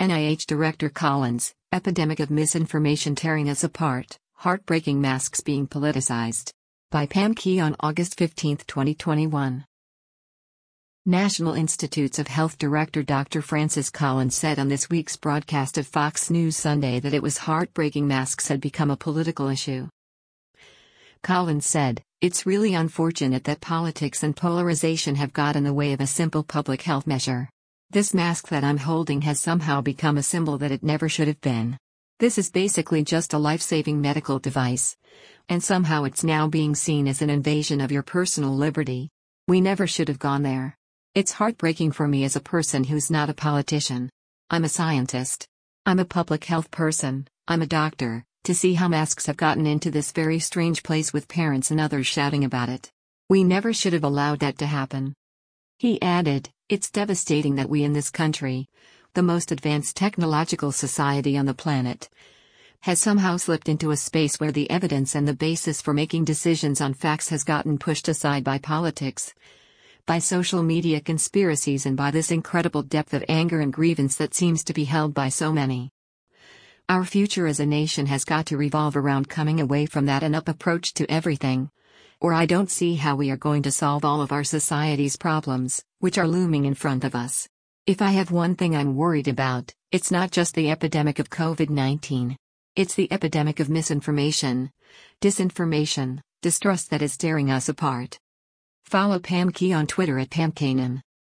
NIH Director Collins, Epidemic of Misinformation Tearing Us Apart, Heartbreaking Masks Being Politicized. By Pam Key on August 15, 2021. National Institutes of Health Director Dr. Francis Collins said on this week's broadcast of Fox News Sunday that it was heartbreaking masks had become a political issue. Collins said, "It's really unfortunate that politics and polarization have got in the way of a simple public health measure. This mask that I'm holding has somehow become a symbol that it never should have been. This is basically just a life-saving medical device. And somehow it's now being seen as an invasion of your personal liberty. We never should have gone there. It's heartbreaking for me as a person who's not a politician. I'm a scientist. I'm a public health person, I'm a doctor, to see how masks have gotten into this very strange place with parents and others shouting about it. We never should have allowed that to happen." He added, "It's devastating that we in this country, the most advanced technological society on the planet, has somehow slipped into a space where the evidence and the basis for making decisions on facts has gotten pushed aside by politics, by social media conspiracies, and by this incredible depth of anger and grievance that seems to be held by so many. Our future as a nation has got to revolve around coming away from that and up approach to everything, or I don't see how we are going to solve all of our society's problems, which are looming in front of us. If I have one thing I'm worried about, it's not just the epidemic of COVID-19. It's the epidemic of misinformation, disinformation, distrust that is tearing us apart." Follow Pam Key on Twitter at PamKanan.